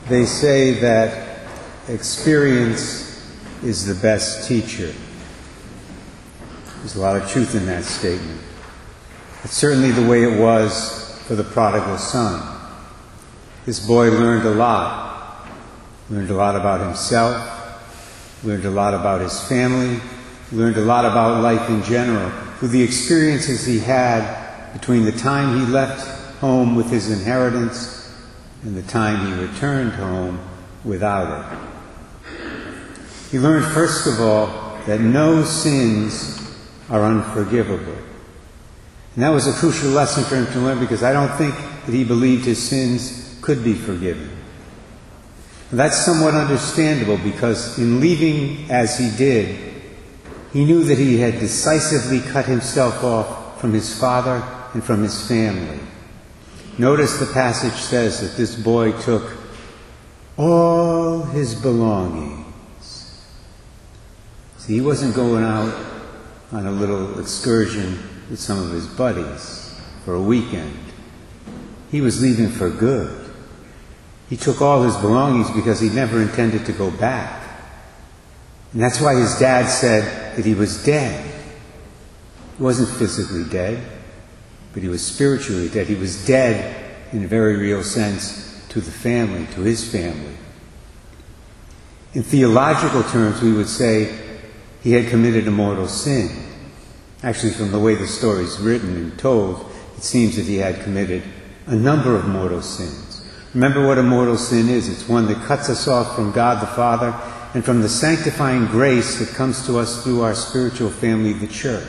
They say that experience is the best teacher. There's a lot of truth in that statement. It's certainly the way it was for the prodigal son. This boy learned a lot. Learned a lot about himself, learned a lot about his family, learned a lot about life in general, through the experiences he had between the time he left home with his inheritance and the time he returned home without it. He learned, first of all, that no sins are unforgivable. And that was a crucial lesson for him to learn, because I don't think that he believed his sins could be forgiven. And that's somewhat understandable, because in leaving as he did, he knew that he had decisively cut himself off from his father and from his family. Notice the passage says that this boy took all his belongings. See, he wasn't going out on a little excursion with some of his buddies for a weekend. He was leaving for good. He took all his belongings because he never intended to go back. And that's why his dad said that he was dead. He wasn't physically dead, but he was spiritually dead. He was dead in a very real sense to the family, to his family. In theological terms, we would say he had committed a mortal sin. Actually, from the way the story is written and told, it seems that he had committed a number of mortal sins. Remember what a mortal sin is. It's one that cuts us off from God the Father and from the sanctifying grace that comes to us through our spiritual family, the church.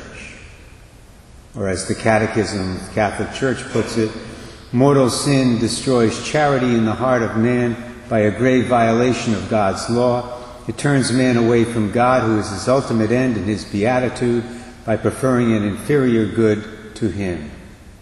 Or as the Catechism of the Catholic Church puts it, mortal sin destroys charity in the heart of man by a grave violation of God's law. It turns man away from God, who is his ultimate end and his beatitude, by preferring an inferior good to him.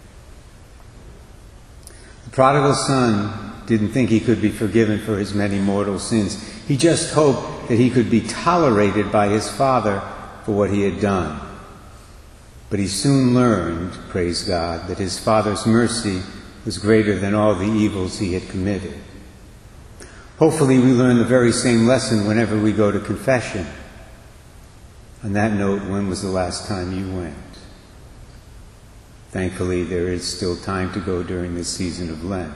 The prodigal son didn't think he could be forgiven for his many mortal sins. He just hoped that he could be tolerated by his father for what he had done. But he soon learned, praise God, that his father's mercy was greater than all the evils he had committed. Hopefully we learn the very same lesson whenever we go to confession. On that note, when was the last time you went? Thankfully, there is still time to go during this season of Lent.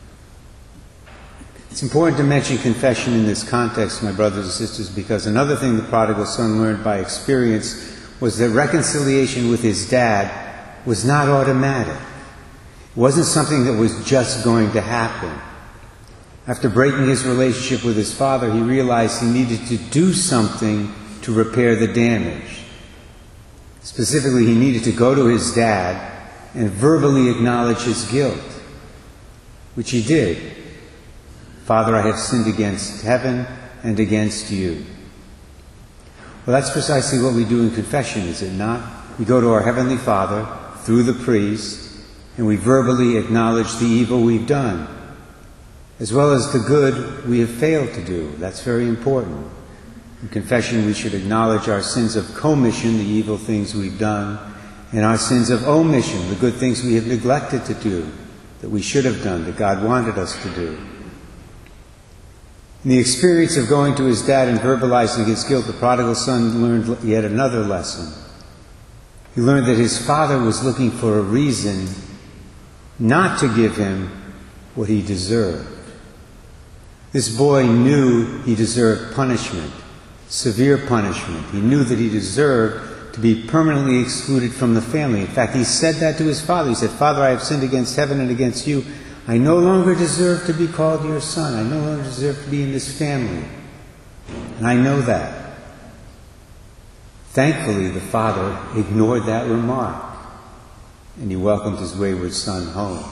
It's important to mention confession in this context, my brothers and sisters, because another thing the prodigal son learned by experience was that reconciliation with his dad was not automatic. It wasn't something that was just going to happen. After breaking his relationship with his father, he realized he needed to do something to repair the damage. Specifically, he needed to go to his dad and verbally acknowledge his guilt, which he did. Father, I have sinned against heaven and against you. Well, that's precisely what we do in confession, is it not? We go to our Heavenly Father through the priest, and we verbally acknowledge the evil we've done, as well as the good we have failed to do. That's very important. In confession, we should acknowledge our sins of commission, the evil things we've done, and our sins of omission, the good things we have neglected to do, that we should have done, that God wanted us to do. In the experience of going to his dad and verbalizing his guilt, the prodigal son learned yet another lesson. He learned that his father was looking for a reason not to give him what he deserved. This boy knew he deserved punishment, severe punishment. He knew that he deserved to be permanently excluded from the family. In fact, he said that to his father. He said, Father, I have sinned against heaven and against you. I no longer deserve to be called your son. I no longer deserve to be in this family. And I know that. Thankfully, the father ignored that remark, and he welcomed his wayward son home.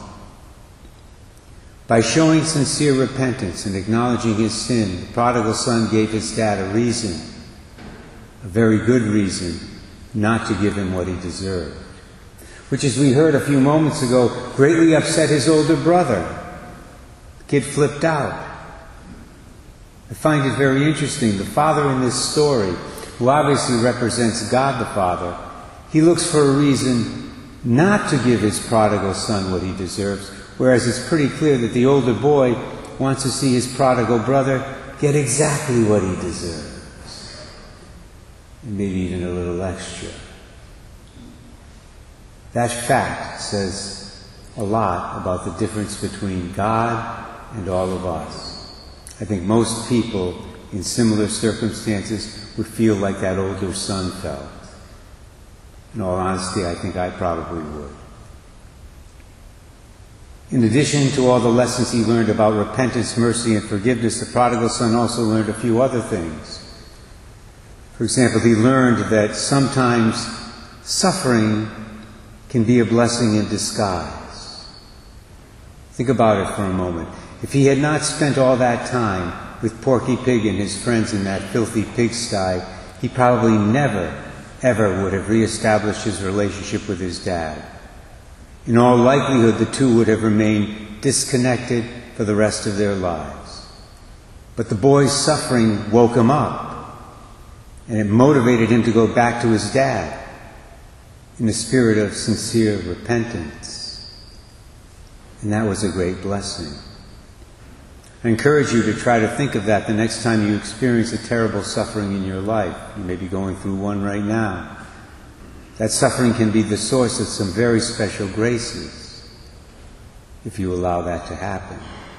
By showing sincere repentance and acknowledging his sin, the prodigal son gave his dad a reason, a very good reason, not to give him what he deserved, which, as we heard a few moments ago, greatly upset his older brother. The kid flipped out. I find it very interesting. The father in this story, who obviously represents God the Father, he looks for a reason not to give his prodigal son what he deserves, whereas it's pretty clear that the older boy wants to see his prodigal brother get exactly what he deserves, and maybe even a little extra. That fact says a lot about the difference between God and all of us. I think most people in similar circumstances would feel like that older son felt. In all honesty, I think I probably would. In addition to all the lessons he learned about repentance, mercy, and forgiveness, the prodigal son also learned a few other things. For example, he learned that sometimes suffering can be a blessing in disguise. Think about it for a moment. If he had not spent all that time with Porky Pig and his friends in that filthy pigsty, he probably never, ever would have reestablished his relationship with his dad. In all likelihood, the two would have remained disconnected for the rest of their lives. But the boy's suffering woke him up, and it motivated him to go back to his dad in a spirit of sincere repentance. And that was a great blessing. I encourage you to try to think of that the next time you experience a terrible suffering in your life. You may be going through one right now. That suffering can be the source of some very special graces if you allow that to happen.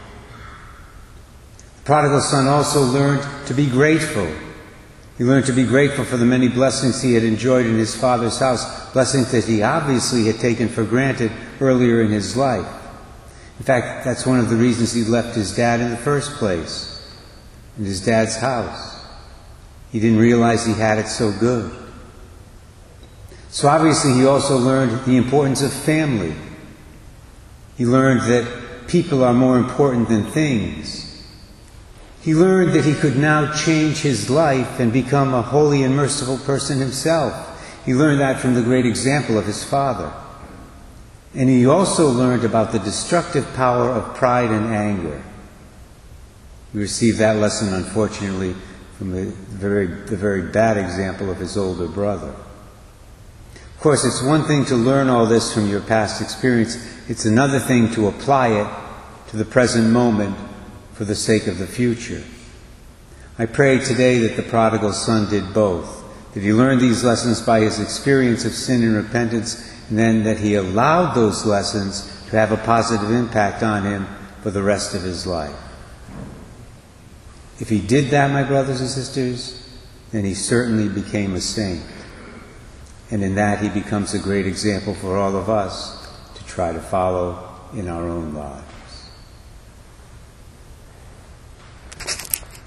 The prodigal son also learned to be grateful. He learned to be grateful for the many blessings he had enjoyed in his father's house, blessings that he obviously had taken for granted earlier in his life. In fact, that's one of the reasons he left his dad in the first place, in his dad's house. He didn't realize he had it so good. So obviously he also learned the importance of family. He learned that people are more important than things. He learned that he could now change his life and become a holy and merciful person himself. He learned that from the great example of his father. And he also learned about the destructive power of pride and anger. We received that lesson, unfortunately, from the very bad example of his older brother. Of course, it's one thing to learn all this from your past experience. It's another thing to apply it to the present moment for the sake of the future. I pray today that the prodigal son did both, that he learned these lessons by his experience of sin and repentance, and then that he allowed those lessons to have a positive impact on him for the rest of his life. If he did that, my brothers and sisters, then he certainly became a saint. And in that he becomes a great example for all of us to try to follow in our own lives.